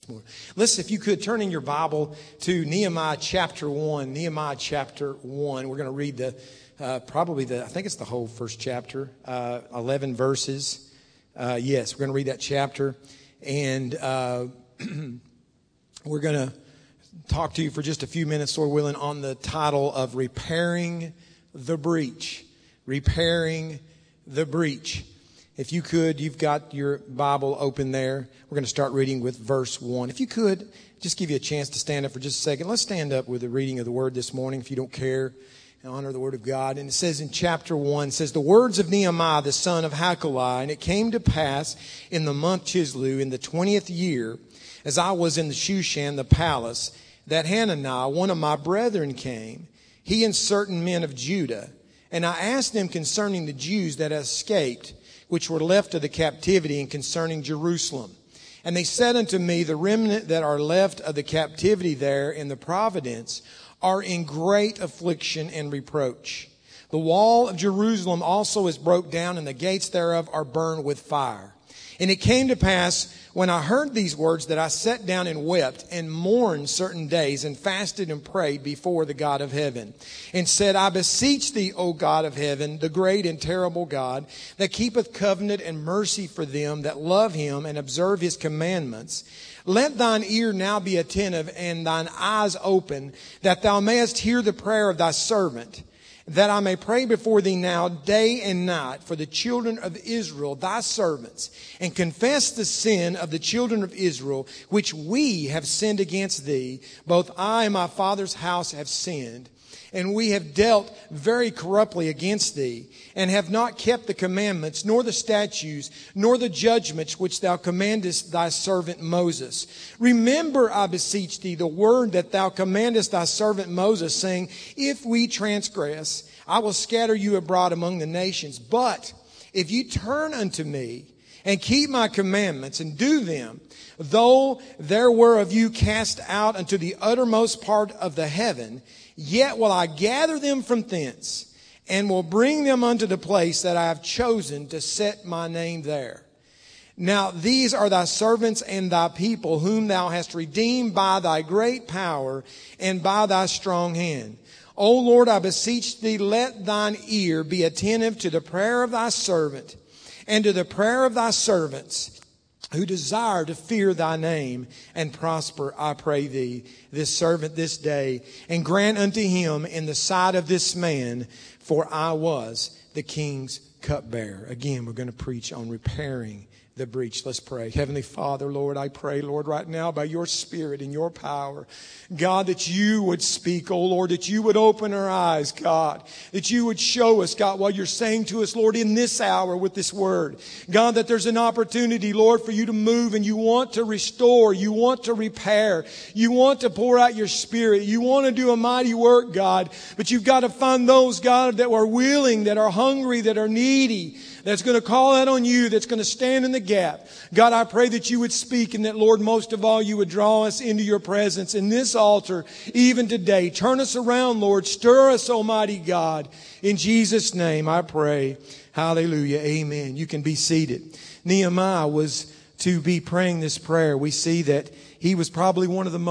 morning. Listen, if you could turn in your Bible to Nehemiah chapter 1. Nehemiah chapter 1. We're going to read I think it's the whole first chapter, 11 verses. Yes, we're going to read that chapter. And we're going to talk to you for just a few minutes, Lord willing, on the title of Repairing the Breach. Repairing the Breach. If you could, you've got your Bible open there. We're going to start reading with verse 1. If you could, just give you a chance to stand up for just a second. Let's stand up with the reading of the Word this morning, if you don't care, and honor the Word of God. And it says in chapter 1, it says, the words of Nehemiah, the son of Hakaliah, and it came to pass in the month Chislev, in the 20th year, as I was in the Shushan, the palace, that Hananiah, one of my brethren, came, he and certain men of Judah. And I asked them concerning the Jews that had escaped, which were left of the captivity, and concerning Jerusalem. And they said unto me, the remnant that are left of the captivity there in the providence are in great affliction and reproach. The wall of Jerusalem also is broke down, and the gates thereof are burned with fire. And it came to pass, when I heard these words, that I sat down and wept and mourned certain days and fasted and prayed before the God of heaven and said, I beseech thee, O God of heaven, the great and terrible God, that keepeth covenant and mercy for them that love him and observe his commandments. Let thine ear now be attentive and thine eyes open, that thou mayest hear the prayer of thy servant, that I may pray before thee now day and night for the children of Israel, thy servants, and confess the sin of the children of Israel, which we have sinned against thee. Both I and my father's house have sinned, and we have dealt very corruptly against thee, and have not kept the commandments, nor the statutes, nor the judgments which thou commandest thy servant Moses. Remember, I beseech thee, the word that thou commandest thy servant Moses, saying, if we transgress, I will scatter you abroad among the nations. But if you turn unto me, and keep my commandments, and do them, though there were of you cast out unto the uttermost part of the heaven, yet will I gather them from thence, and will bring them unto the place that I have chosen to set my name there. Now these are thy servants and thy people, whom thou hast redeemed by thy great power and by thy strong hand. O Lord, I beseech thee, let thine ear be attentive to the prayer of thy servant, and to the prayer of thy servants, who desire to fear thy name and prosper, I pray thee, this servant this day, and grant unto him in the sight of this man, for I was the king's cupbearer. Again, we're going to preach on repairing the breach. Let's pray. Heavenly Father, Lord, I pray, Lord, right now by your Spirit and your power, God, that you would speak, oh Lord, that you would open our eyes, God, that you would show us, God, what you're saying to us, Lord, in this hour with this word. God, that there's an opportunity, Lord, for you to move, and you want to restore, you want to repair, you want to pour out your Spirit, you want to do a mighty work, God, but you've got to find those, God, that are willing, that are hungry, that are needy, that's going to call out on you, that's going to stand in the gap. God, I pray that you would speak, and that, Lord, most of all, you would draw us into your presence in this altar, even today. Turn us around, Lord. Stir us, Almighty God. In Jesus' name, I pray. Hallelujah. Amen. You can be seated. Nehemiah was to be praying this prayer. We see that he was probably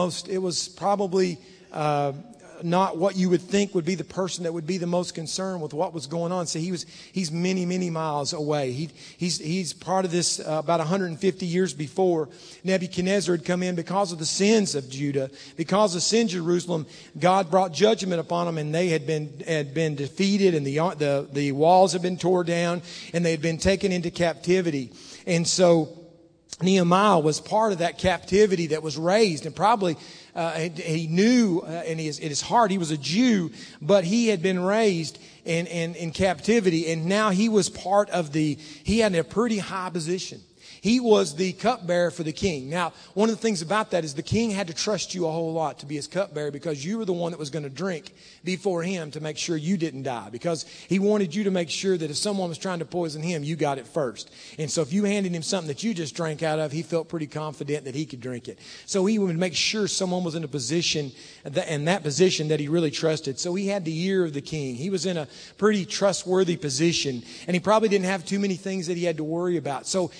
not what you would think would be the person that would be the most concerned with what was going on. So he's many, many miles away. He's part of this about 150 years before Nebuchadnezzar had come in because of the sins of Judah, because of sin Jerusalem. God brought judgment upon them, and they had been defeated, and the walls had been torn down, and they had been taken into captivity. And so Nehemiah was part of that captivity that was raised, and probably he knew in his heart, he was a Jew, but he had been raised in captivity, and now he was part of he had a pretty high position. He was the cupbearer for the king. Now, one of the things about that is the king had to trust you a whole lot to be his cupbearer, because you were the one that was going to drink before him to make sure you didn't die, because he wanted you to make sure that if someone was trying to poison him, you got it first. And so if you handed him something that you just drank out of, he felt pretty confident that he could drink it. So he would make sure someone was in a position, that position that he really trusted. So he had the ear of the king. He was in a pretty trustworthy position, and he probably didn't have too many things that he had to worry about. So it would be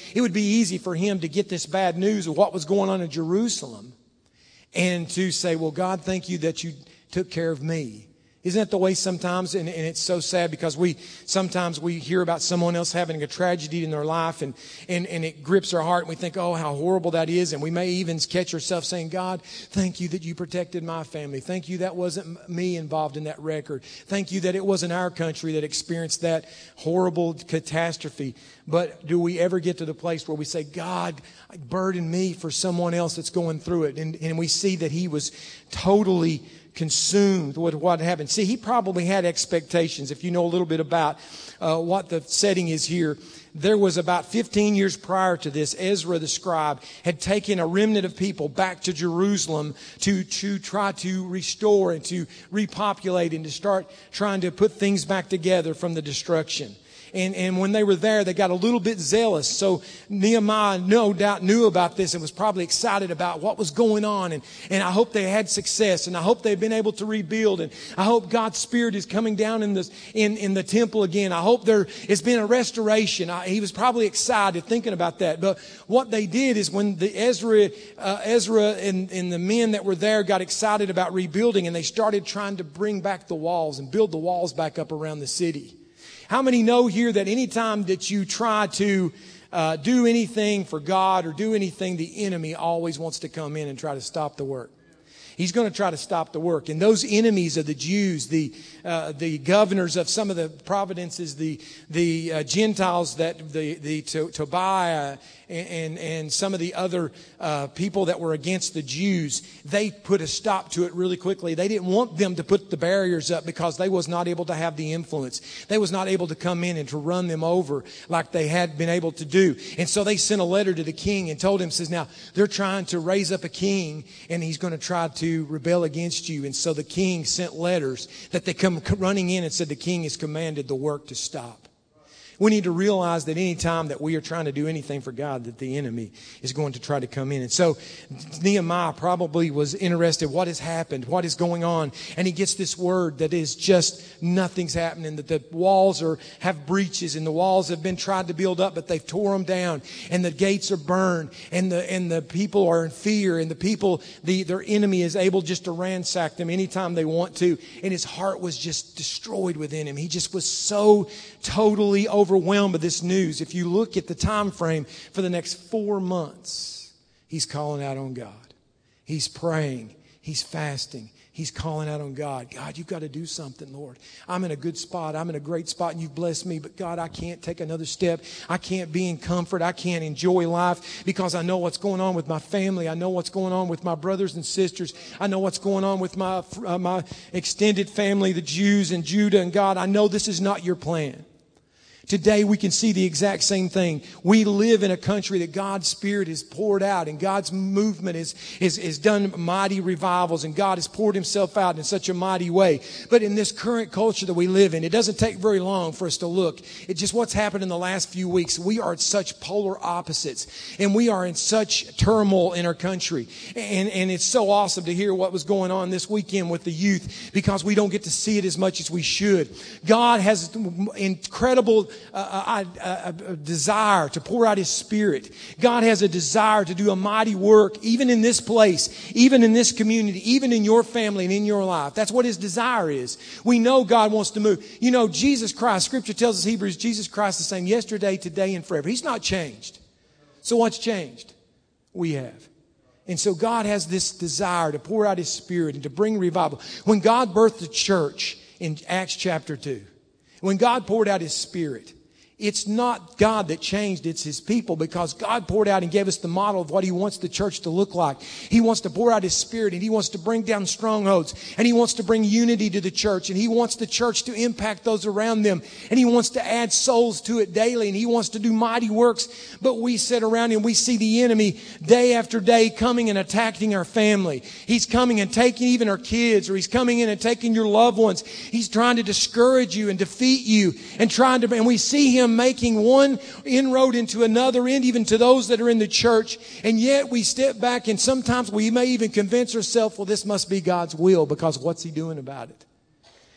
easy for him to get this bad news of what was going on in Jerusalem and to say, well, God, thank you that you took care of me. Isn't that the way sometimes, and it's so sad because sometimes we hear about someone else having a tragedy in their life and it grips our heart and we think, oh, how horrible that is. And we may even catch ourselves saying, God, thank you that you protected my family. Thank you that wasn't me involved in that record. Thank you that it wasn't our country that experienced that horrible catastrophe. But do we ever get to the place where we say, God, burden me for someone else that's going through it? And we see that he was totally consumed with what happened. See, he probably had expectations. If you know a little bit about what the setting is here, there was about 15 years prior to this, Ezra the scribe had taken a remnant of people back to Jerusalem to try to restore and to repopulate and to start trying to put things back together from the destruction. And when they were there, they got a little bit zealous. So Nehemiah no doubt knew about this and was probably excited about what was going on. And I hope they had success. And I hope they've been able to rebuild. And I hope God's Spirit is coming down in the temple again. I hope there has been a restoration. He was probably excited thinking about that. But what they did is when the Ezra and the men that were there got excited about rebuilding, and they started trying to bring back the walls and build the walls back up around the city. How many know here that anytime that you try to do anything for God or do anything, the enemy always wants to come in and try to stop the work? He's going to try to stop the work. And those enemies of the Jews, the governors of some of the provinces, the Gentiles, the Tobiah and some of the other people that were against the Jews, they put a stop to it really quickly. They didn't want them to put the barriers up because they was not able to have the influence. They was not able to come in and to run them over like they had been able to do. And so they sent a letter to the king and told him, says, now they're trying to raise up a king and he's going to try to rebel against you. And so the king sent letters that they come running in and said the king has commanded the work to stop. We need to realize that any time that we are trying to do anything for God, that the enemy is going to try to come in. And so Nehemiah probably was interested, what has happened? What is going on? And he gets this word that is just nothing's happening, that the walls have breaches and the walls have been tried to build up, but they've tore them down and the gates are burned and the people are in fear and the people, their enemy is able just to ransack them anytime they want to. And his heart was just destroyed within him. He just was so totally overwhelmed with this news. If you look at the time frame for the next 4 months, he's calling out on God. He's praying. He's fasting. He's calling out on God. God, you've got to do something, Lord. I'm in a good spot. I'm in a great spot and you've blessed me. But God, I can't take another step. I can't be in comfort. I can't enjoy life because I know what's going on with my family. I know what's going on with my brothers and sisters. I know what's going on with my extended family, the Jews and Judah. And God, I know this is not your plan. Today we can see the exact same thing. We live in a country that God's Spirit is poured out and God's movement is done mighty revivals and God has poured himself out in such a mighty way. But in this current culture that we live in, it doesn't take very long for us to look. It's just what's happened in the last few weeks. We are at such polar opposites and we are in such turmoil in our country. And it's so awesome to hear what was going on this weekend with the youth because we don't get to see it as much as we should. God has incredible a desire to pour out his Spirit. God has a desire to do a mighty work even in this place, even in this community, even in your family and in your life. That's what his desire is. We know God wants to move. You know, Jesus Christ, Scripture tells us, Hebrews, Jesus Christ is the same yesterday, today, and forever. He's not changed. So what's changed? We have. And so God has this desire to pour out his Spirit and to bring revival. When God birthed the church in Acts chapter 2, when God poured out his Spirit, it's not God that changed, it's his people, because God poured out and gave us the model of what he wants the church to look like. He wants to pour out his Spirit and he wants to bring down strongholds and he wants to bring unity to the church and he wants the church to impact those around them and he wants to add souls to it daily and he wants to do mighty works. But we sit around and we see the enemy day after day coming and attacking our family. He's coming and taking even our kids, or he's coming in and taking your loved ones. He's trying to discourage you and defeat you and we see him making one inroad into another, and even to those that are in the church. And yet we step back and sometimes we may even convince ourselves, well, this must be God's will, because what's he doing about it?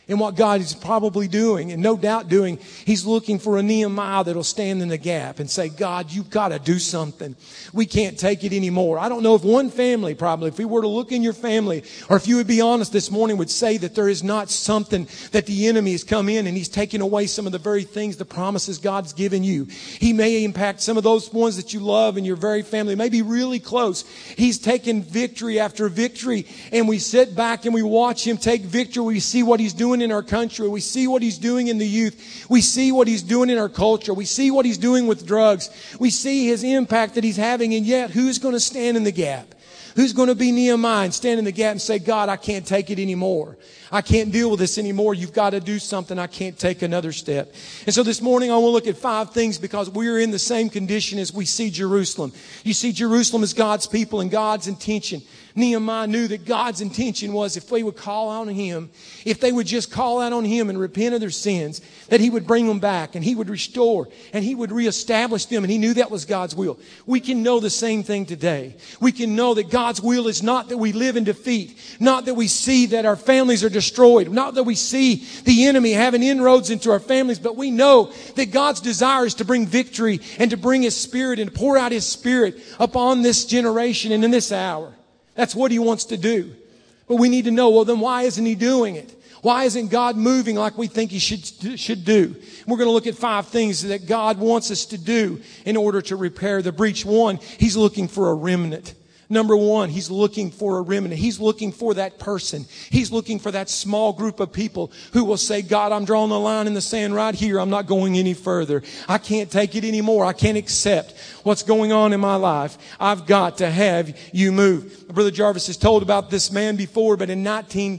And what God is probably doing, and no doubt doing, He's looking for a Nehemiah that'll stand in the gap and say, God, you've got to do something. We can't take it anymore. I don't know if one family probably, if we were to look in your family, or if you would be honest this morning, would say that there is not something that the enemy has come in and he's taken away some of the very things, the promises God's given you. He may impact some of those ones that you love in your very family, maybe really close. He's taken victory after victory, and we sit back and we watch Him take victory. We see what He's doing in our country. We see what He's doing in the youth. We see what He's doing in our culture. We see what He's doing with drugs. We see His impact that He's having, and yet who's going to stand in the gap? Who's going to be Nehemiah and stand in the gap and say, God, I can't take it anymore. I can't deal with this anymore. You've got to do something. I can't take another step. And so this morning I want to look at 5 things because we're in the same condition as we see Jerusalem. You see Jerusalem as God's people and God's intention. Nehemiah knew that God's intention was if they would call on Him, if they would just call out on Him and repent of their sins, that He would bring them back and He would restore and He would reestablish them. And he knew that was God's will. We can know the same thing today. We can know that God's will is not that we live in defeat, not that we see that our families are destroyed, not that we see the enemy having inroads into our families, but we know that God's desire is to bring victory and to bring His Spirit and to pour out His Spirit upon this generation and in this hour. That's what He wants to do. But we need to know, well, then why isn't He doing it? Why isn't God moving like we think He should do? We're going to look at 5 things that God wants us to do in order to repair the breach. 1, He's looking for a remnant. Number 1, He's looking for a remnant. He's looking for that person. He's looking for that small group of people who will say, God, I'm drawing the line in the sand right here. I'm not going any further. I can't take it anymore. I can't accept what's going on in my life. I've got to have you move. Brother Jarvis has told about this man before, but in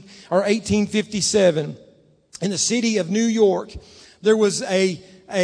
1857, in the city of New York, there was a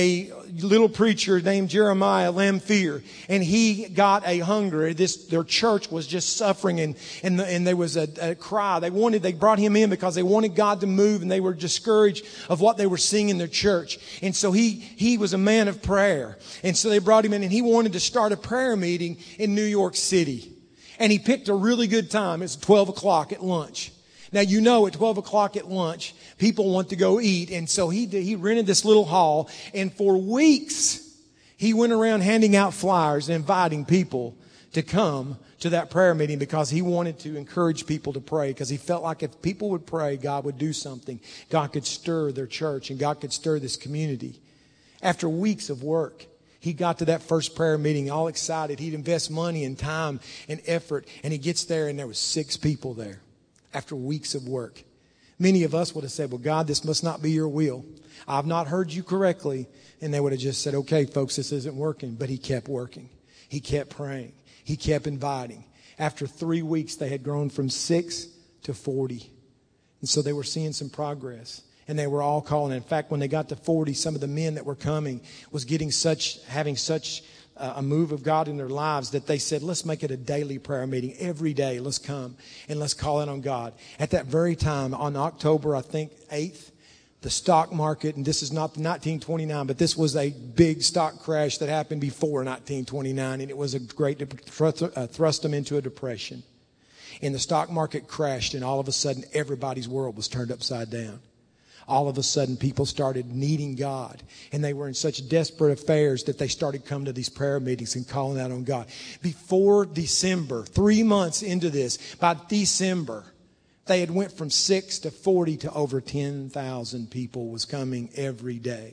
little preacher named Jeremiah Lamphere, and he got a hunger. Their church was just suffering, and there was a cry. They brought him in because they wanted God to move, and they were discouraged of what they were seeing in their church. And so he was a man of prayer. And so they brought him in, and he wanted to start a prayer meeting in New York City. And he picked a really good time. It's 12 o'clock at lunch. Now, you know, at 12 o'clock at lunch, people want to go eat. And so he rented this little hall. And for weeks, he went around handing out flyers and inviting people to come to that prayer meeting because he wanted to encourage people to pray, because he felt like if people would pray, God would do something. God could stir their church and God could stir this community. After weeks of work, he got to that first prayer meeting all excited. He'd invest money and time and effort. And he gets there and there was 6 people there. After weeks of work. Many of us would have said, well, God, this must not be your will. I've not heard you correctly. And they would have just said, okay, folks, this isn't working. But he kept working. He kept praying. He kept inviting. After 3 weeks, they had grown from 6 to 40. And so they were seeing some progress. And they were all calling. In fact, when they got to 40, some of the men that were coming was having such a move of God in their lives that they said, let's make it a daily prayer meeting. Every day, let's come and let's call out on God. At that very time, on October, I think, 8th, the stock market, and this is not 1929, but this was a big stock crash that happened before 1929, and it was a great thrust them into a depression. And the stock market crashed, and all of a sudden, everybody's world was turned upside down. All of a sudden, people started needing God. And they were in such desperate affairs that they started coming to these prayer meetings and calling out on God. Before December, 3 months into this, by December, they had went from 6 to 40 to over 10,000 people was coming every day.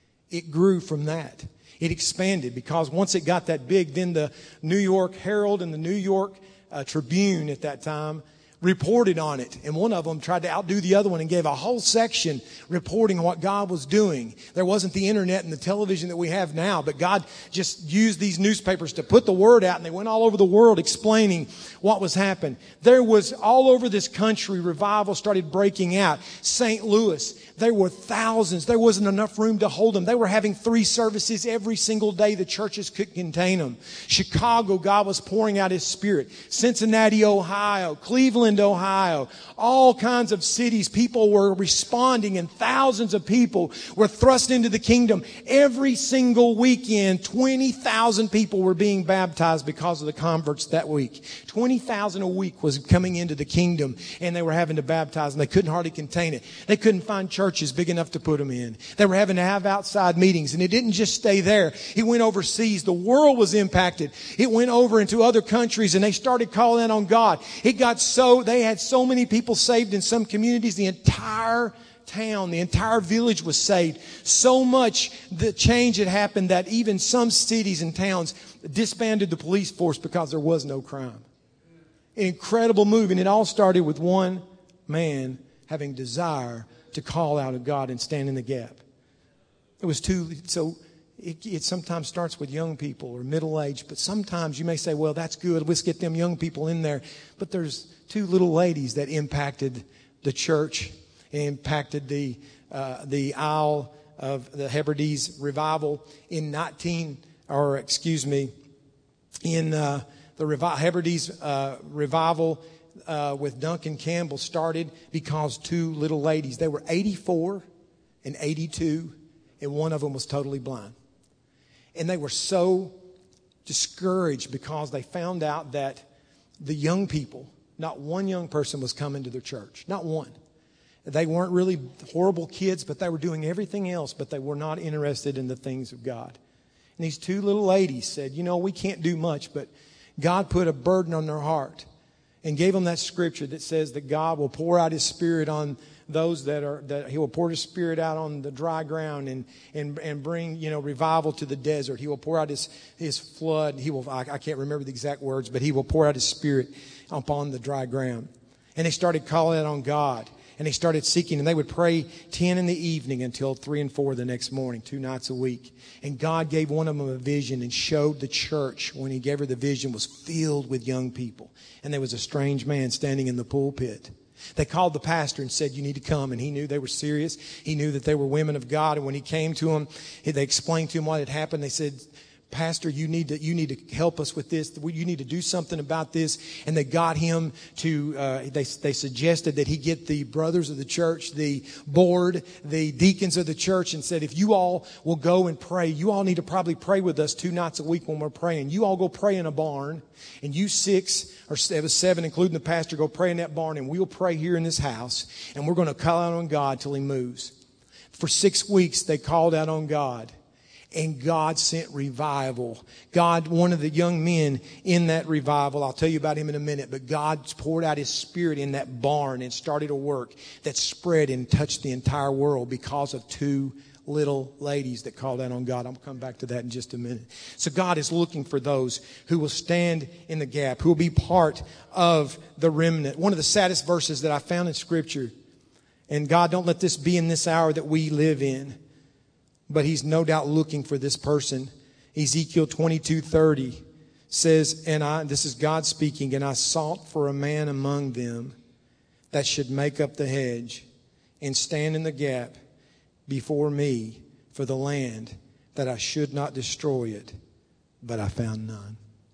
It grew from that. It expanded because once it got that big, then the New York Herald and the New York Tribune at that time reported on it. And one of them tried to outdo the other one and gave a whole section reporting what God was doing. There wasn't the internet and the television that we have now, but God just used these newspapers to put the word out, and they went all over the world explaining what was happening. There was all over this country, revival started breaking out. St. Louis, there were thousands. There wasn't enough room to hold them. They were having 3 services every single day. The churches couldn't contain them. Chicago, God was pouring out His Spirit. Cincinnati, Ohio, Cleveland, Cleveland, Ohio, all kinds of cities. People were responding and thousands of people were thrust into the kingdom. Every single weekend, 20,000 people were being baptized because of the converts that week. 20,000 a week was coming into the kingdom, and they were having to baptize, and they couldn't hardly contain it. They couldn't find churches big enough to put them in. They were having to have outside meetings, and it didn't just stay there. It went overseas. The world was impacted. It went over into other countries, and they started calling out on God. They had so many people saved in some communities. The entire town, the entire village was saved. So much the change had happened that even some cities and towns disbanded the police force because there was no crime. An incredible move, and it all started with one man having desire to call out of God and stand in the gap. It sometimes starts with young people or middle age, but sometimes you may say, well, that's good. Let's get them young people in there. But there's two little ladies that impacted the church, impacted the Isle of the Hebrides revival in the Hebrides revival with Duncan Campbell started because two little ladies, they were 84 and 82, and one of them was totally blind. And they were so discouraged because they found out that the young people, not one young person was coming to their church. Not one. They weren't really horrible kids, but they were doing everything else, but they were not interested in the things of God. And these two little ladies said, we can't do much, but God put a burden on their heart and gave them that scripture that says that God will pour out His Spirit on those that He will pour His Spirit out on the dry ground and bring, revival to the desert. He will pour out His flood. I can't remember the exact words, but He will pour out His Spirit upon the dry ground. And they started calling out on God. And they started seeking, and they would pray 10 in the evening until 3 and 4 the next morning, 2 nights a week. And God gave one of them a vision and showed the church, when He gave her the vision, was filled with young people. And there was a strange man standing in the pulpit. They called the pastor and said, you need to come. And he knew they were serious. He knew that they were women of God. And when he came to them, they explained to him what had happened. They said, Pastor, you need to help us with this. You need to do something about this. And they got him to, they suggested that he get the brothers of the church, the board, the deacons of the church, and said, if you all will go and pray, you all need to probably pray with us 2 nights a week when we're praying. You all go pray in a barn, and you 6 or 7, including the pastor, go pray in that barn, and we'll pray here in this house, and we're going to call out on God till He moves. For 6 weeks, they called out on God. And God sent revival. One of the young men in that revival, I'll tell you about him in a minute, but God poured out His Spirit in that barn and started a work that spread and touched the entire world because of 2 little ladies that called out on God. I'll come back to that in just a minute. So God is looking for those who will stand in the gap, who will be part of the remnant. One of the saddest verses that I found in Scripture, and God, don't let this be in this hour that we live in, but He's no doubt looking for this person. Ezekiel 22:30 says, this is God speaking, and I sought for a man among them that should make up the hedge and stand in the gap before me for the land, that I should not destroy it. But I found none.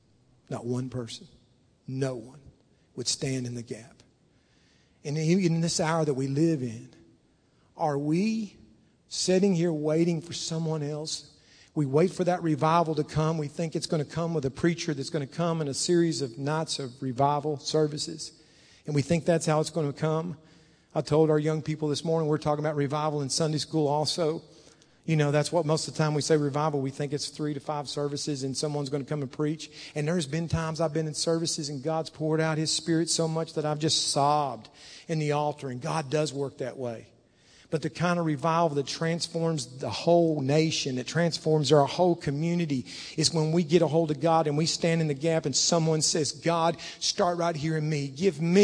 Not one person. No one would stand in the gap. And even in this hour that we live in, are we sitting here waiting for someone else? We wait for that revival to come. We think it's going to come with a preacher that's going to come in a series of nights of revival services. And we think that's how it's going to come. I told our young people this morning, we're talking about revival in Sunday school also. That's what most of the time we say revival, we think it's 3 to 5 services and someone's going to come and preach. And there's been times I've been in services and God's poured out His Spirit so much that I've just sobbed in the altar. And God does work that way. But the kind of revival that transforms the whole nation, that transforms our whole community, is when we get a hold of God and we stand in the gap and someone says, God, start right here in me.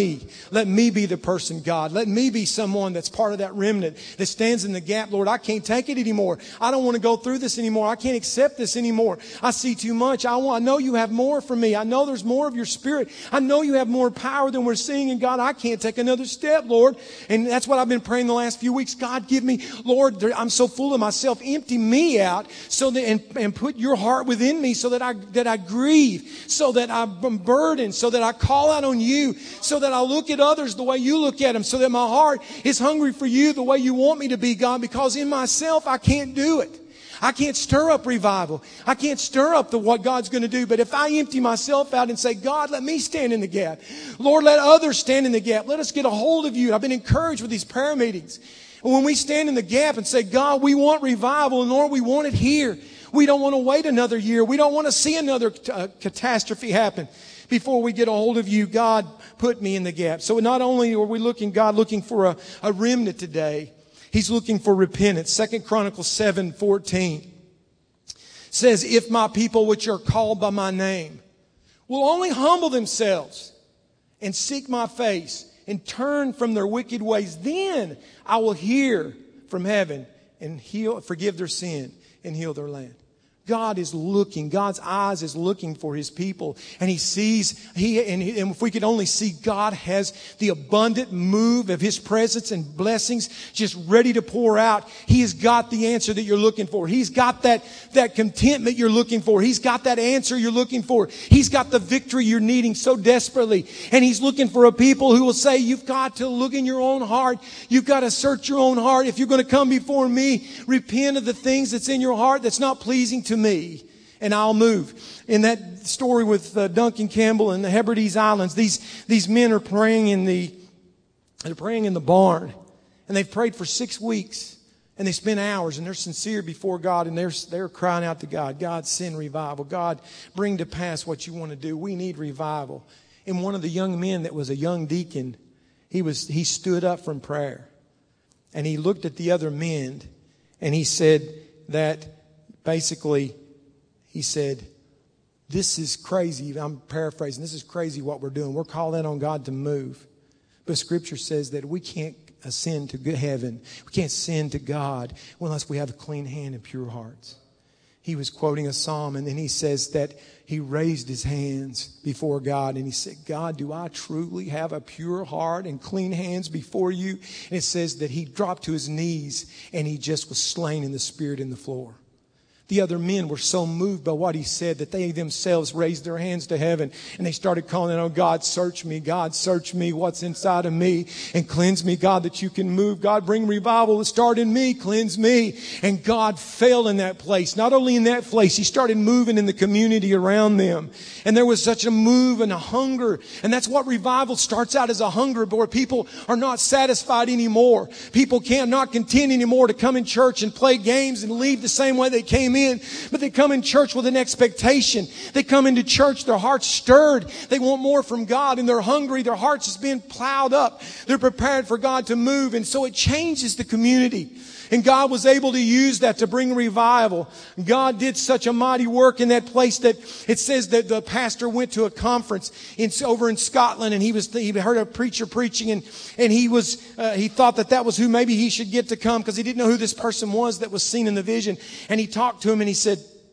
Let me be the person, God. Let me be someone that's part of that remnant that stands in the gap. Lord, I can't take it anymore. I don't want to go through this anymore. I can't accept this anymore. I see too much. I know you have more for me. I know there's more of your Spirit. I know you have more power than we're seeing. And God, I can't take another step, Lord. And that's what I've been praying the last few weeks. weeks. God, give me, Lord, I'm so full of myself. Empty me out so that, and put your heart within me so that I grieve, so that I'm burdened, so that I call out on you, so that I look at others the way you look at them, so that my heart is hungry for you the way you want me to be, God, because in myself I can't do it. I can't stir up revival. I can't stir up what God's going to do. But if I empty myself out and say, God, let me stand in the gap. Lord, let others stand in the gap. Let us get a hold of you. I've been encouraged with these prayer meetings. And when we stand in the gap and say, God, we want revival, and Lord, we want it here. We don't want to wait another year. We don't want to see another catastrophe happen before we get a hold of you. God, put me in the gap. So not only are we looking for a remnant today, He's looking for repentance. 2 Chronicles 7:14 says, if my people which are called by my name will only humble themselves and seek my face and turn from their wicked ways, then I will hear from heaven and forgive their sin and heal their land. God is looking. God's eyes is looking for His people. And He sees, and if we could only see, God has the abundant move of His presence and blessings just ready to pour out. He has got the answer that you're looking for. He's got that contentment you're looking for. He's got that answer you're looking for. He's got the victory you're needing so desperately. And He's looking for a people who will say, you've got to look in your own heart. You've got to search your own heart. If you're going to come before me, repent of the things that's in your heart that's not pleasing to me, and I'll move. In that story with Duncan Campbell and the Hebrides Islands, these men are praying in the barn, and they've prayed for 6 weeks, and they spend hours, and they're sincere before God, and they're crying out to God, God, send revival. God, bring to pass what you want to do. We need revival. And one of the young men that was a young deacon, he stood up from prayer, and he looked at the other men, and he said that basically, he said, this is crazy. I'm paraphrasing. This is crazy what we're doing. We're calling on God to move. But Scripture says that we can't ascend to heaven. We can't ascend to God unless we have a clean hand and pure hearts. He was quoting a psalm, and then he says that he raised his hands before God, and he said, God, do I truly have a pure heart and clean hands before you? And it says that he dropped to his knees, and he just was slain in the spirit in the floor. The other men were so moved by what he said that they themselves raised their hands to heaven, and they started calling out, God, search me, what's inside of me, and cleanse me, God, that you can move. God, bring revival to start in me, cleanse me. And God fell in that place. Not only in that place, He started moving in the community around them. And there was such a move and a hunger. And that's what revival starts out as, a hunger, where people are not satisfied anymore. People cannot continue anymore to come in church and play games and leave the same way they came in. But they come in church with an expectation. They come into church, their hearts stirred. They want more from God, and they're hungry. Their hearts has been plowed up. They're prepared for God to move. And so it changes the community. And God was able to use that to bring revival. God did such a mighty work in that place that it says that the pastor went to a conference over in Scotland, and he heard a preacher preaching, and he thought that was who maybe he should get to come, because he didn't know who this person was that was seen in the vision. And he talked to him, and he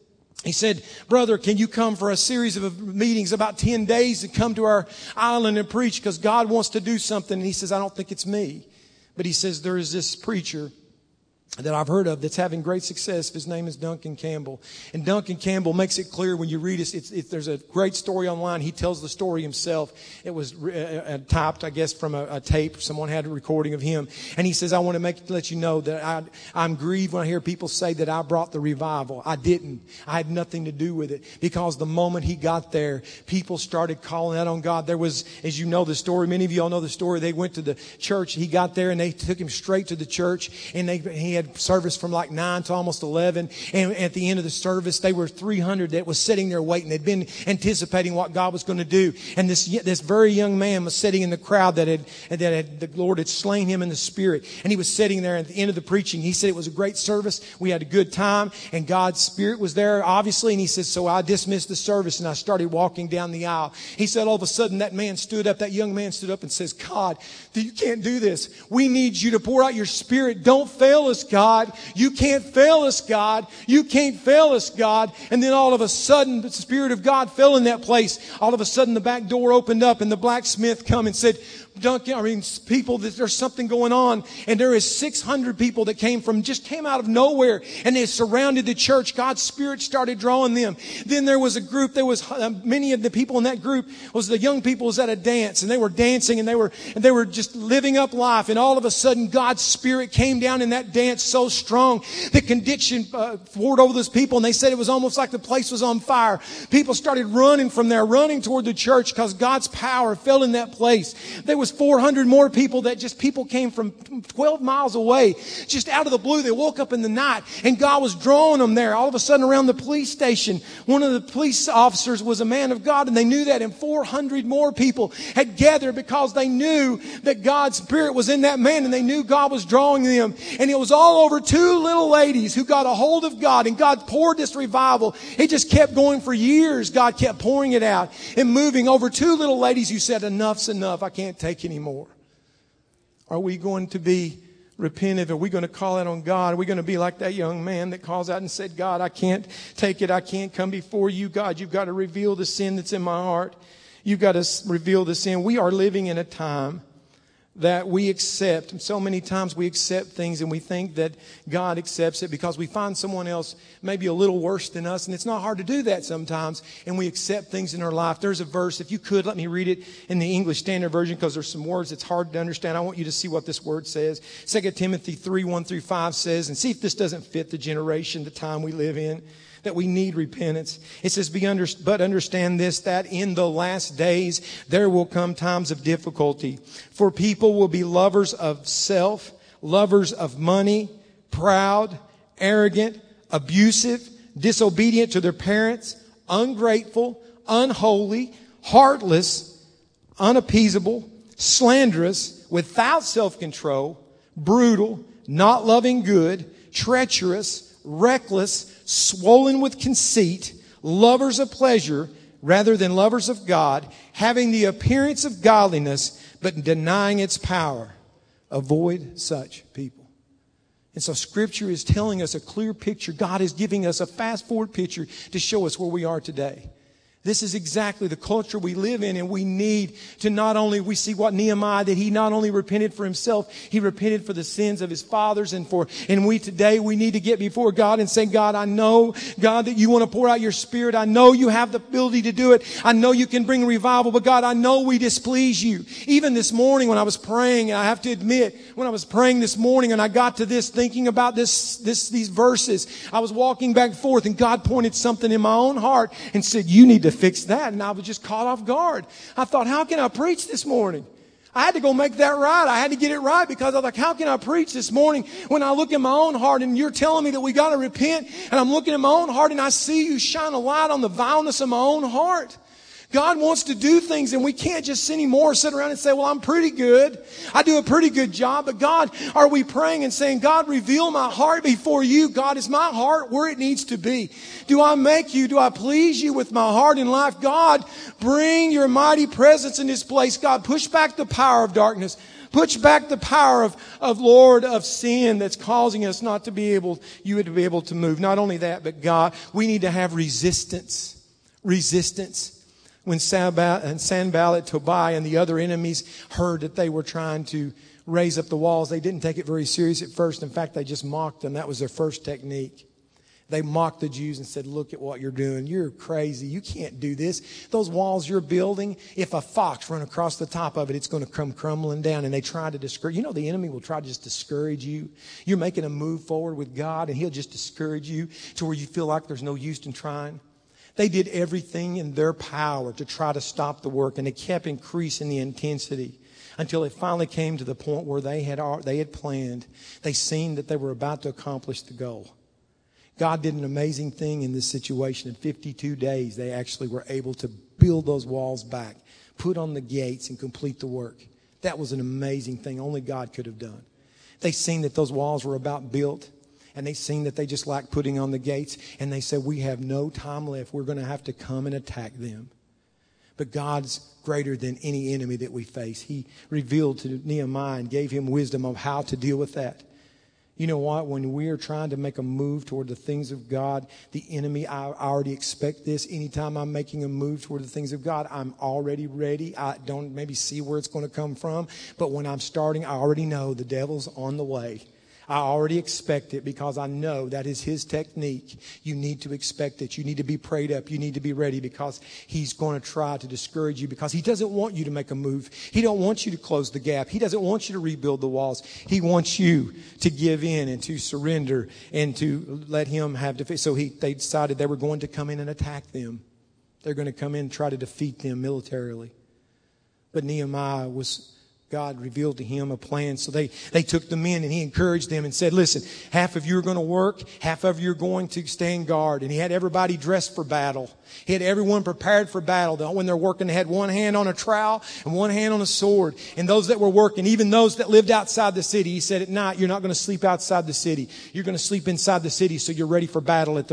said, brother, can you come for a series of meetings, about 10 days, and come to our island and preach, because God wants to do something. And he says, I don't think it's me. But he says, there is this preacher that I've heard of that's having great success. His name is Duncan Campbell. And Duncan Campbell makes it clear when you read it. There's a great story online. He tells the story himself. It was typed, I guess, from a tape. Someone had a recording of him. And he says, I want to let you know that I'm grieved when I hear people say that I brought the revival. I didn't. I had nothing to do with it. Because the moment he got there, people started calling out on God. There was, as you know the story, many of you all know the story. They went to the church. He got there, and they took him straight to the church. And he had service from like 9 to almost 11. And at the end of the service, they were 300 that was sitting there waiting. They'd been anticipating what God was going to do. And this very young man was sitting in the crowd that the Lord had slain him in the spirit. And he was sitting there at the end of the preaching. He said it was a great service. We had a good time, and God's Spirit was there, obviously. And he said, so I dismissed the service, and I started walking down the aisle. He said, all of a sudden, that young man stood up and says, God, you can't do this. We need you to pour out your Spirit. Don't fail us, God. You can't fail us, God. You can't fail us, God. And then all of a sudden, the Spirit of God fell in that place. All of a sudden, the back door opened up, and the blacksmith come and said, people, that there's something going on. And there is 600 people that came out of nowhere, and they surrounded the church. God's Spirit started drawing them. Then there was a group, many of the people in that group the young people was at a dance, and they were dancing, and they were just living up life. And all of a sudden, God's Spirit came down in that dance so strong that conviction poured over those people, and they said it was almost like the place was on fire. People started running from there, running toward the church, because God's power fell in that place. There was 400 more people people came from 12 miles away, just out of the blue. They woke up in the night, and God was drawing them there. All of a sudden, around the police station, one of the police officers was a man of God, and they knew that, and 400 more people had gathered because they knew that God's Spirit was in that man, and they knew God was drawing them. And it was all over two little ladies who got a hold of God, and God poured this revival. It just kept going for years. God kept pouring it out and moving over two little ladies who said, enough's enough. I can't take anymore. Are we going to be repentant? Are we going to call out on God? Are we going to be like that young man that calls out and said, God, I can't take it. I can't come before you. God, you've got to reveal the sin that's in my heart. You've got to reveal the sin. We are living in a time that we accept. So many times we accept things and we think that God accepts it because we find someone else maybe a little worse than us. And it's not hard to do that sometimes. And we accept things in our life. There's a verse, if you could, let me read it in the English Standard Version, because there's some words that's hard to understand. I want you to see what this word says. 2 Timothy 3:1-5 says, and see if this doesn't fit the generation, the time we live in, that we need repentance. It says, but understand this, that in the last days there will come times of difficulty. For people will be lovers of self, lovers of money, proud, arrogant, abusive, disobedient to their parents, ungrateful, unholy, heartless, unappeasable, slanderous, without self-control, brutal, not loving good, treacherous, reckless, swollen with conceit, lovers of pleasure rather than lovers of God, having the appearance of godliness, but denying its power. Avoid such people. And so Scripture is telling us a clear picture. God is giving us a fast-forward picture to show us where we are today. This is exactly the culture we live in, and we need to we see what Nehemiah did. He not only repented for himself, he repented for the sins of his fathers, and we today, we need to get before God and say, God, I know, God, that you want to pour out your Spirit. I know you have the ability to do it. I know you can bring revival, but God, I know we displease you. Even this morning when I was praying, and I have to admit, when I was praying this morning and I got to this, thinking about these verses, I was walking back and forth, and God pointed something in my own heart and said, you need to fix that. And I was just caught off guard. I thought, how can I preach this morning? I had to go make that right. I had to get it right, because I was like, how can I preach this morning when I look in my own heart and you're telling me that we got to repent, and I'm looking at my own heart and I see you shine a light on the vileness of my own heart. God wants to do things, and we can't just anymore sit around and say, well, I'm pretty good. I do a pretty good job. But God, are we praying and saying, God, reveal my heart before you? God, is my heart where it needs to be? Do I please you with my heart and life? God, bring your mighty presence in this place. God, push back the power of darkness. Push back the power of sin that's causing us not to be able, you to be able to move. Not only that, but God, we need to have resistance. Resistance. When Sanballat, Tobiah, and the other enemies heard that they were trying to raise up the walls, they didn't take it very serious at first. In fact, they just mocked them. That was their first technique. They mocked the Jews and said, look at what you're doing. You're crazy. You can't do this. Those walls you're building, if a fox run across the top of it, it's going to come crumbling down. And they try to discourage. You know, the enemy will try to just discourage you. You're making a move forward with God, and he'll just discourage you to where you feel like there's no use in trying. They did everything in their power to try to stop the work, and they kept increasing the intensity until it finally came to the point where they had planned. They seen that they were about to accomplish the goal. God did an amazing thing in this situation. In 52 days, they actually were able to build those walls back, put on the gates, and complete the work. That was an amazing thing. Only God could have done. They seen that those walls were about built. And they seen that they just lacked putting on the gates. And they said, we have no time left. We're going to have to come and attack them. But God's greater than any enemy that we face. He revealed to Nehemiah and gave him wisdom of how to deal with that. You know what? When we are trying to make a move toward the things of God, the enemy, I already expect this. Anytime I'm making a move toward the things of God, I'm already ready. I don't maybe see where it's going to come from. But when I'm starting, I already know the devil's on the way. I already expect it because I know that is his technique. You need to expect it. You need to be prayed up. You need to be ready because he's going to try to discourage you because he doesn't want you to make a move. He don't want you to close the gap. He doesn't want you to rebuild the walls. He wants you to give in and to surrender and to let him have defeat. So they decided they were going to come in and attack them. They're going to come in and try to defeat them militarily. But Nehemiah God revealed to him a plan. So they took the men and he encouraged them and said, listen, half of you are going to work, half of you are going to stand guard. And he had everybody dressed for battle. He had everyone prepared for battle. When they're working, they had one hand on a trowel and one hand on a sword. And those that were working, even those that lived outside the city, he said at night, you're not going to sleep outside the city. You're going to sleep inside the city so you're ready for battle at a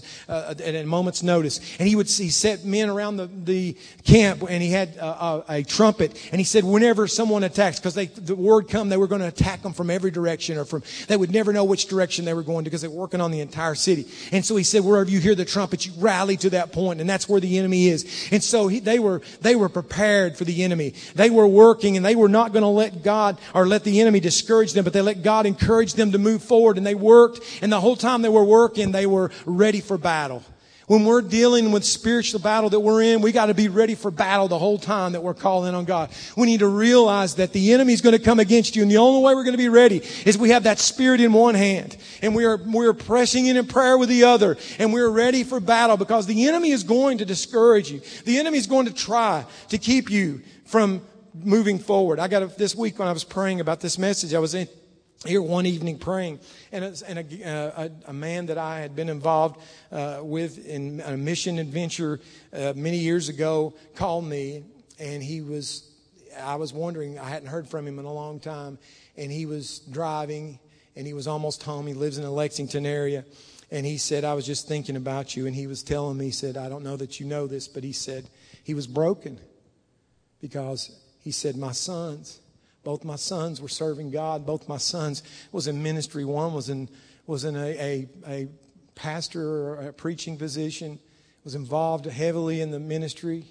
moment's notice. And he set men around the camp and he had a trumpet. And he said whenever someone attacks, because the word come, they were going to attack them from every direction they would never know which direction they were going because they were working on the entire city. And so he said, wherever you hear the trumpet, you rally to that point, and that's where the enemy is. And so they were prepared for the enemy. They were working, and they were not going to let God or let the enemy discourage them, but they let God encourage them to move forward. And they worked, and the whole time they were working, they were ready for battle. When we're dealing with spiritual battle that we're in, we got to be ready for battle the whole time that we're calling on God. We need to realize that the enemy is going to come against you, and the only way we're going to be ready is we have that spirit in one hand, and we're pressing in prayer with the other, and we're ready for battle because the enemy is going to discourage you. The enemy is going to try to keep you from moving forward. This week when I was praying about this message, I was here one evening praying, and a man that I had been involved with in a mission adventure many years ago called me, and I was wondering, I hadn't heard from him in a long time, and he was driving, and he was almost home. He lives in the Lexington area, and he said, I was just thinking about you, and he was telling me, he said, I don't know that you know this, but he said he was broken because he said, both my sons were serving God. Both my sons was in ministry. One was in a pastor or a preaching position, was involved heavily in the ministry,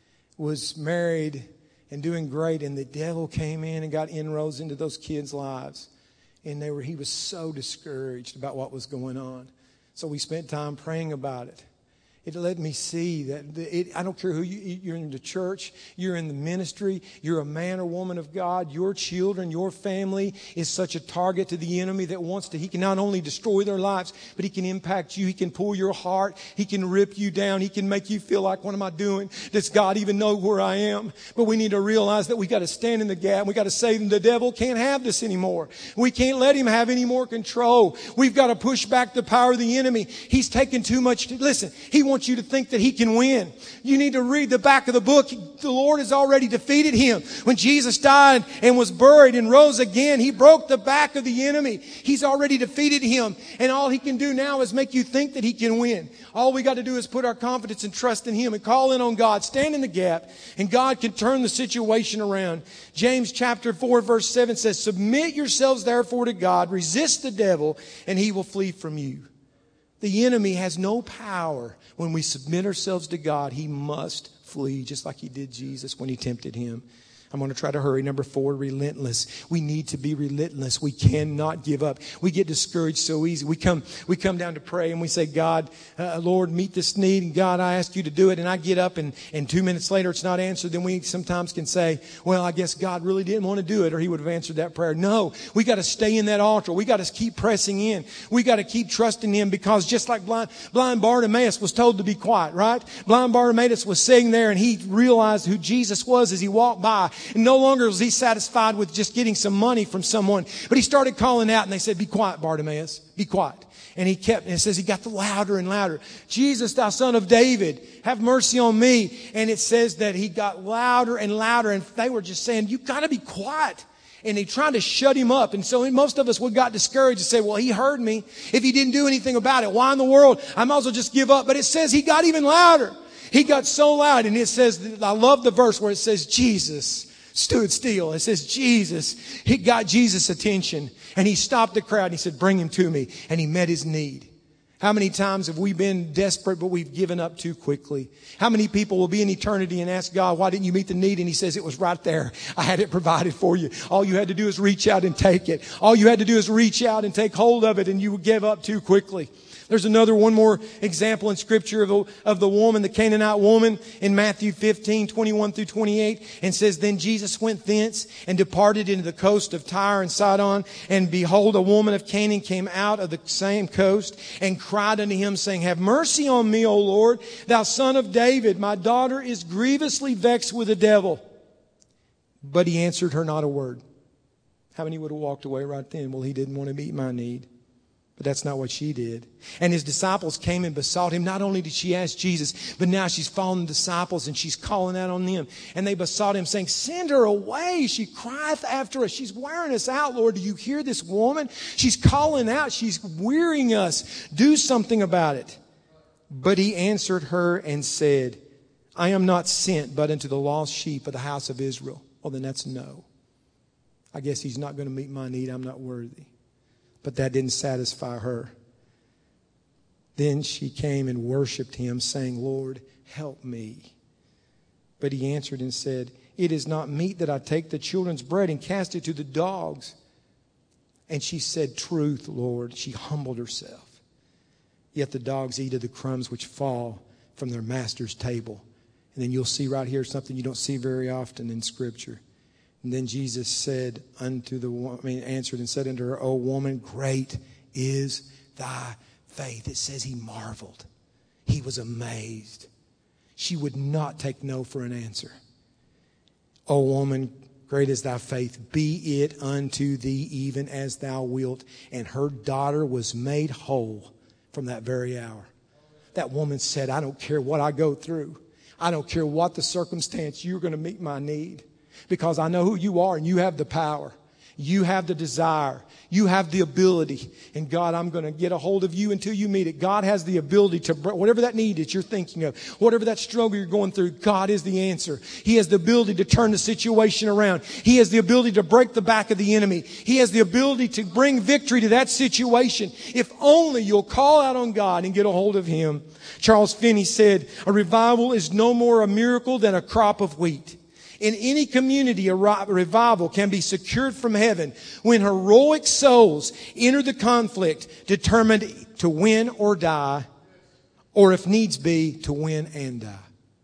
was married and doing great. And the devil came in and got inroads into those kids' lives. And he was so discouraged about what was going on. So we spent time praying about it. It let me see that I don't care who you're in the church, you're in the ministry, you're a man or woman of God, your children, your family is such a target to the enemy that he can not only destroy their lives, but he can impact you. He can pull your heart. He can rip you down. He can make you feel like, what am I doing? Does God even know where I am? But we need to realize that we got to stand in the gap. We got to say the devil can't have this anymore. We can't let him have any more control. We've got to push back the power of the enemy. He's taken too much. Listen, he wants you to think that he can win. You need to read the back of the book. The Lord has already defeated him. When Jesus died and was buried and rose again, he broke the back of the enemy. He's already defeated him. And all he can do now is make you think that he can win. All we got to do is put our confidence and trust in him and call in on God, stand in the gap, and God can turn the situation around. James chapter 4 verse 7 says, submit yourselves therefore to God, resist the devil, and he will flee from you. The enemy has no power. When we submit ourselves to God, he must flee, just like he did Jesus when he tempted him. I'm going to try to hurry. Number 4, relentless. We need to be relentless. We cannot give up. We get discouraged so easy. We come down to pray and we say, God, Lord, meet this need. And God, I ask you to do it. And I get up and 2 minutes later it's not answered. Then we sometimes can say, well, I guess God really didn't want to do it or he would have answered that prayer. No, we got to stay in that altar. We got to keep pressing in. We got to keep trusting him because just like blind Bartimaeus was told to be quiet, right? Blind Bartimaeus was sitting there and he realized who Jesus was as he walked by. And no longer was he satisfied with just getting some money from someone, but he started calling out and they said, be quiet, Bartimaeus, be quiet. And and it says he got louder and louder. Jesus, thou son of David, have mercy on me. And it says that he got louder and louder and they were just saying, you got to be quiet. And they tried to shut him up. And so most of us would got discouraged and say, well, he heard me. If he didn't do anything about it, why in the world? I might as well just give up. But it says he got even louder. He got so loud. And it says, I love the verse where it says, Jesus, stood still. It says Jesus, he got Jesus' attention, and he stopped the crowd and he said, bring him to me. And he met his need. How many times have we been desperate, but we've given up too quickly? How many people will be in eternity and ask God, why didn't you meet the need? And he says, it was right there. I had it provided for you. All you had to do is reach out and take it. All you had to do is reach out and take hold of it, and you would give up too quickly. There's one more example in Scripture of the woman, the Canaanite woman, in Matthew 15, 21 through 28, and says, then Jesus went thence and departed into the coast of Tyre and Sidon, and behold, a woman of Canaan came out of the same coast and cried unto him, saying, have mercy on me, O Lord, thou son of David. My daughter is grievously vexed with the devil. But he answered her not a word. How many would have walked away right then? Well, he didn't want to meet my need. But that's not what she did. And his disciples came and besought him. Not only did she ask Jesus, but now she's following the disciples and she's calling out on them. And they besought him, saying, send her away. She crieth after us. She's wearing us out, Lord. Do you hear this woman? She's calling out. She's wearying us. Do something about it. But he answered her and said, I am not sent but unto the lost sheep of the house of Israel. Well, then that's no. I guess he's not going to meet my need. I'm not worthy. But that didn't satisfy her. Then she came and worshiped him, saying, Lord, help me. But he answered and said, it is not meet that I take the children's bread and cast it to the dogs. And she said, truth, Lord. She humbled herself. Yet the dogs eat of the crumbs which fall from their master's table. And then you'll see right here something you don't see very often in Scripture. And then Jesus said answered and said unto her, O woman, great is thy faith. It says he marveled. He was amazed. She would not take no for an answer. O woman, great is thy faith. Be it unto thee even as thou wilt. And her daughter was made whole from that very hour. That woman said, I don't care what I go through. I don't care what the circumstance. You're going to meet my need. Because I know who you are and you have the power. You have the desire. You have the ability. And God, I'm going to get a hold of you until you meet it. God has the ability to, whatever that need that you're thinking of, whatever that struggle you're going through, God is the answer. He has the ability to turn the situation around. He has the ability to break the back of the enemy. He has the ability to bring victory to that situation. If only you'll call out on God and get a hold of Him. Charles Finney said, a revival is no more a miracle than a crop of wheat. In any community, a revival can be secured from heaven when heroic souls enter the conflict determined to win or die, or if needs be, to win and die.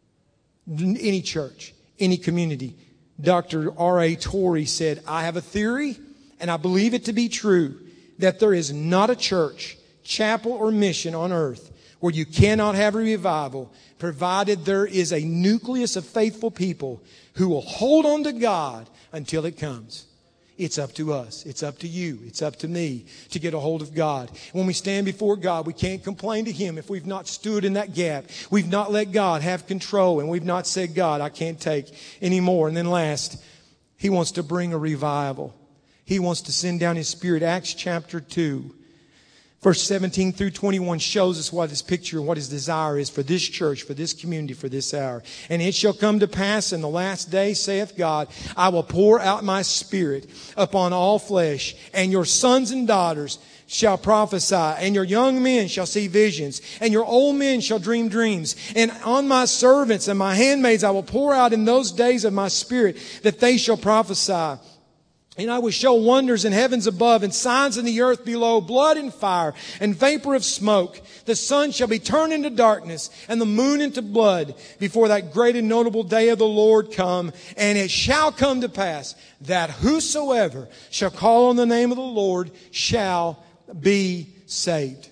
Any church, any community. Dr. R.A. Torrey said, I have a theory, and I believe it to be true, that there is not a church, chapel, or mission on earth where you cannot have a revival, provided there is a nucleus of faithful people who will hold on to God until it comes. It's up to us. It's up to you. It's up to me to get a hold of God. When we stand before God, we can't complain to Him if we've not stood in that gap. We've not let God have control, and we've not said, God, I can't take any more. And then last, He wants to bring a revival. He wants to send down His Spirit. Acts chapter 2. Verse 17 through 21 shows us what His picture and what His desire is for this church, for this community, for this hour. And it shall come to pass in the last day, saith God, I will pour out my Spirit upon all flesh, and your sons and daughters shall prophesy, and your young men shall see visions, and your old men shall dream dreams. And on my servants and my handmaids I will pour out in those days of my Spirit, that they shall prophesy. And I will show wonders in heavens above and signs in the earth below, blood and fire and vapor of smoke. The sun shall be turned into darkness and the moon into blood before that great and notable day of the Lord come. And it shall come to pass that whosoever shall call on the name of the Lord shall be saved.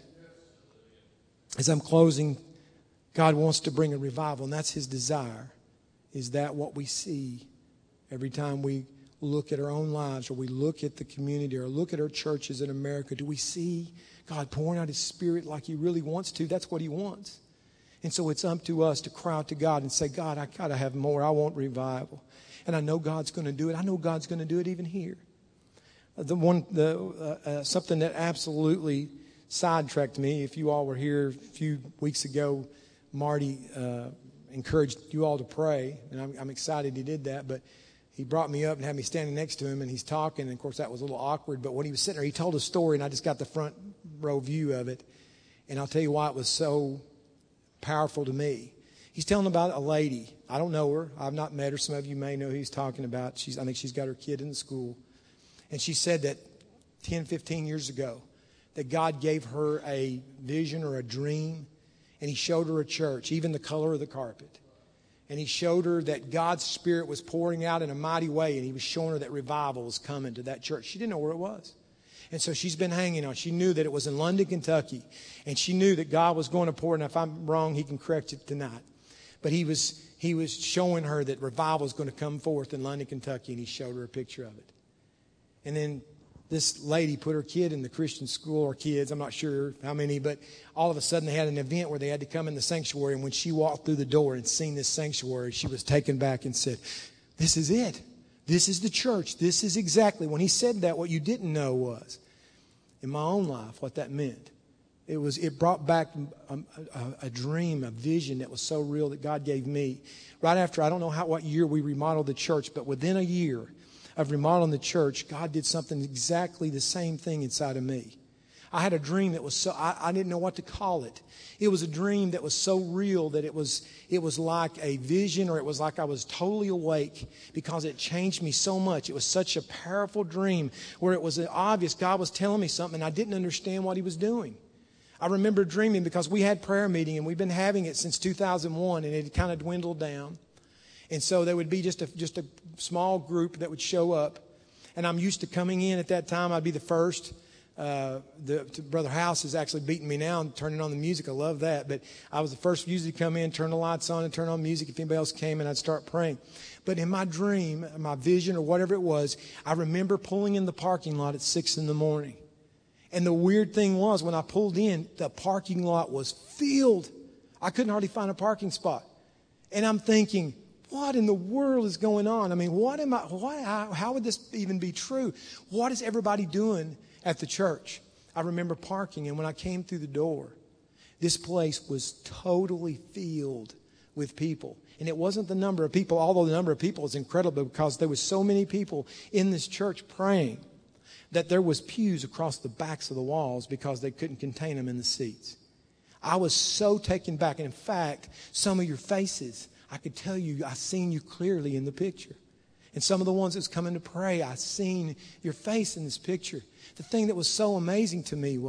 As I'm closing, God wants to bring a revival, and that's His desire. Is that what we see every time we look at our own lives, or we look at the community, or look at our churches in America? Do we see God pouring out His Spirit like He really wants to? That's what He wants. And so it's up to us to cry out to God and say, God, I got to have more. I want revival. And I know God's going to do it. I know God's going to do it even here. Something that absolutely sidetracked me, if you all were here a few weeks ago, Marty encouraged you all to pray. And I'm excited he did that. But he brought me up and had me standing next to him, and he's talking. And, of course, that was a little awkward. But when he was sitting there, he told a story, and I just got the front row view of it. And I'll tell you why it was so powerful to me. He's telling about a lady. I don't know her. I've not met her. Some of you may know who he's talking about. I think she's got her kid in the school. And she said that 10, 15 years ago, that God gave her a vision or a dream, and he showed her a church, even the color of the carpet. And he showed her that God's Spirit was pouring out in a mighty way, and he was showing her that revival was coming to that church. She didn't know where it was. And so she's been hanging on. She knew that it was in London, Kentucky, and she knew that God was going to pour. And if I'm wrong, he can correct it tonight. But he was showing her that revival was going to come forth in London, Kentucky, and he showed her a picture of it. And then this lady put her kid in the Christian school, or kids, I'm not sure how many, but all of a sudden they had an event where they had to come in the sanctuary. And when she walked through the door and seen this sanctuary, she was taken back and said, "This is it. This is the church. This is exactly." When he said that, what you didn't know was, in my own life, what that meant. It brought back a dream, a vision that was so real that God gave me. Right after, I don't know what year we remodeled the church, but within a year of remodeling the church, God did something exactly the same thing inside of me. I had a dream that was so, I didn't know what to call it. It was a dream that was so real that it was like a vision, or it was like I was totally awake, because it changed me so much. It was such a powerful dream where it was obvious God was telling me something and I didn't understand what he was doing. I remember dreaming, because we had prayer meeting, and we've been having it since 2001, and it had kind of dwindled down. And so there would be just a small group that would show up. And I'm used to coming in at that time. I'd be the first. Brother House is actually beating me now and turning on the music. I love that. But I was the first usually to come in, turn the lights on, and turn on music. If anybody else came in, I'd start praying. But in my dream, my vision, or whatever it was, I remember pulling in the parking lot at 6 a.m. And the weird thing was, when I pulled in, the parking lot was filled. I couldn't hardly find a parking spot. And I'm thinking, what in the world is going on? I mean, how would this even be true? What is everybody doing at the church? I remember parking, and when I came through the door, this place was totally filled with people. And it wasn't the number of people, although the number of people is incredible, because there was so many people in this church praying that there was pews across the backs of the walls because they couldn't contain them in the seats. I was so taken back. And in fact, some of your faces, I could tell you, I seen you clearly in the picture. And some of the ones that was coming to pray, I seen your face in this picture. The thing that was so amazing to me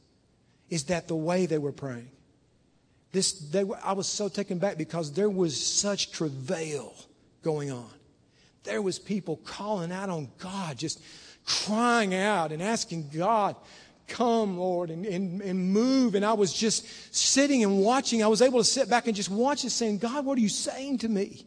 is that the way they were praying. I was so taken back, because there was such travail going on. There was people calling out on God, just crying out and asking God, "Come, Lord, and move." And I was just sitting and watching. I was able to sit back and just watch it, saying, "God, what are you saying to me?"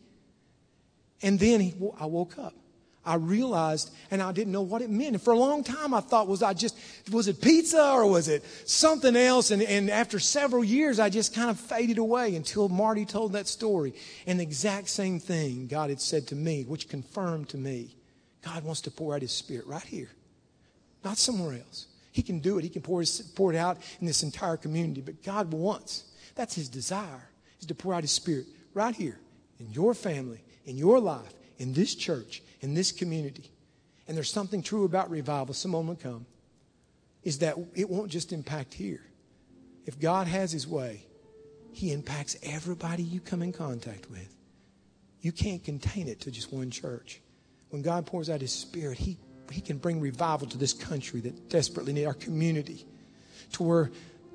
And then I woke up. I realized, and I didn't know what it meant. And for a long time, I thought, was it pizza or was it something else? And after several years, I just kind of faded away until Marty told that story. And the exact same thing God had said to me, which confirmed to me, God wants to pour out His Spirit right here, not somewhere else. He can do it. He can pour it out in this entire community. But God wants, that's His desire, is to pour out His Spirit right here in your family, in your life, in this church, in this community. And there's something true about revival. Someone will come. Is that it won't just impact here. If God has His way, He impacts everybody you come in contact with. You can't contain it to just one church. When God pours out His Spirit, He can bring revival to this country that desperately needs our community, to where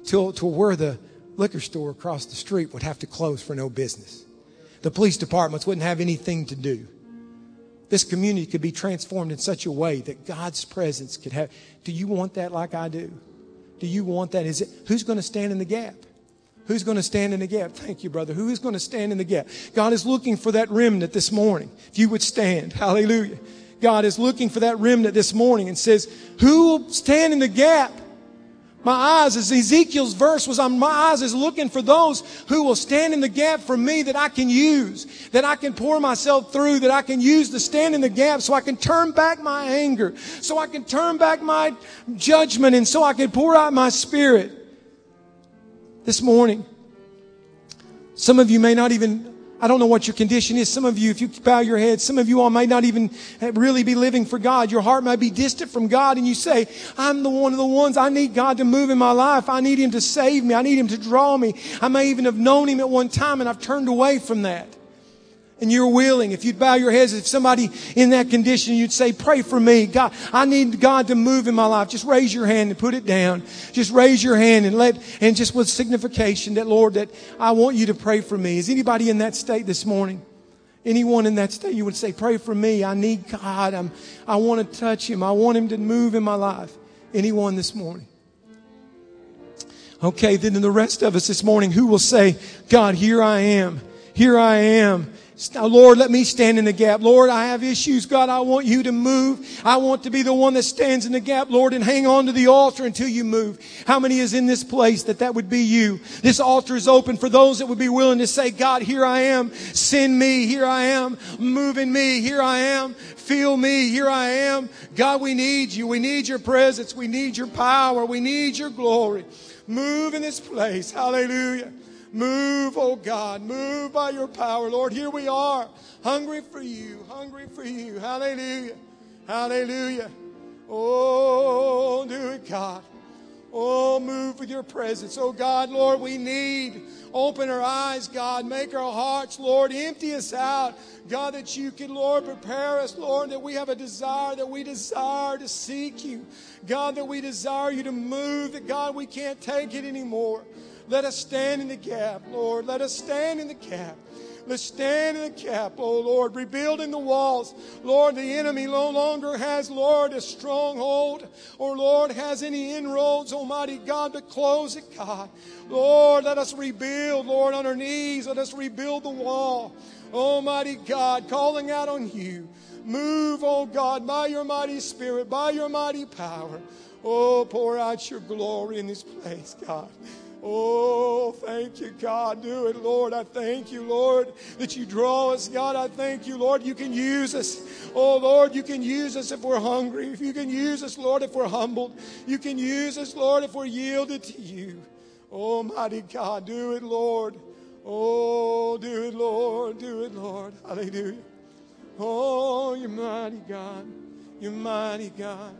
the liquor store across the street would have to close for no business. The police departments wouldn't have anything to do. This community could be transformed in such a way that God's presence could have. Do you want that like I do? Do you want that? Who's going to stand in the gap? Who's going to stand in the gap? Thank you, brother. Who is going to stand in the gap? God is looking for that remnant this morning. If you would stand. Hallelujah. God is looking for that remnant this morning and says, who will stand in the gap? My eyes, as Ezekiel's verse was on, my eyes is looking for those who will stand in the gap for me, that I can use, that I can pour myself through, that I can use to stand in the gap so I can turn back my anger, so I can turn back my judgment, and so I can pour out my Spirit. This morning, some of you may not even I don't know what your condition is. Some of you, if you bow your head, some of you all may not even really be living for God. Your heart might be distant from God, and you say, I'm one of the ones, I need God to move in my life. I need Him to save me. I need Him to draw me. I may even have known Him at one time, and I've turned away from that. And you're willing, if you'd bow your heads, if somebody in that condition, you'd say, pray for me. God, I need God to move in my life. Just raise your hand and put it down. Just raise your hand and just with signification that, Lord, that I want you to pray for me. Is anybody in that state this morning? Anyone in that state, you would say, pray for me. I need God. I want to touch Him. I want Him to move in my life. Anyone this morning? Okay, then the rest of us this morning, who will say, God, here I am. Here I am. Now, Lord, let me stand in the gap. Lord, I have issues. God, I want you to move. I want to be the one that stands in the gap, Lord, and hang on to the altar until you move. How many is in this place that would be you? This altar is open for those that would be willing to say, God, here I am. Send me. Here I am. Move in me. Here I am. Feel me. Here I am. God, we need you. We need your presence. We need your power. We need your glory. Move in this place. Hallelujah. Move, oh God, move by your power. Lord, here we are, hungry for you, hungry for you. Hallelujah, hallelujah. Oh, do it, God. Oh, move with your presence. Oh God, Lord, we need. Open our eyes, God. Make our hearts, Lord. Empty us out. God, that you can, Lord, prepare us, Lord, that we have a desire, that we desire to seek you. God, that we desire you to move, that, God, we can't take it anymore. Let us stand in the gap, Lord. Let us stand in the gap. Let's stand in the gap, oh Lord, rebuilding the walls. Lord, the enemy no longer has, Lord, a stronghold or, Lord, has any inroads, Almighty God, but close it, God. Lord, let us rebuild, Lord, on our knees. Let us rebuild the wall. Almighty God, calling out on you. Move, oh God, by your mighty Spirit, by your mighty power. Oh, pour out your glory in this place, God. Oh, thank you, God. Do it, Lord. I thank you, Lord, that you draw us. God, I thank you, Lord, you can use us. Oh, Lord, you can use us if we're hungry. If you can use us, Lord, if we're humbled. You can use us, Lord, if we're yielded to you. Almighty God, do it, Lord. Oh, do it, Lord. Do it, Lord. Hallelujah. Oh, you're mighty God. You're mighty God.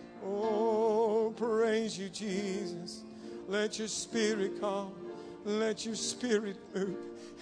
Oh, praise you, Jesus. Let your Spirit come. Let your Spirit move.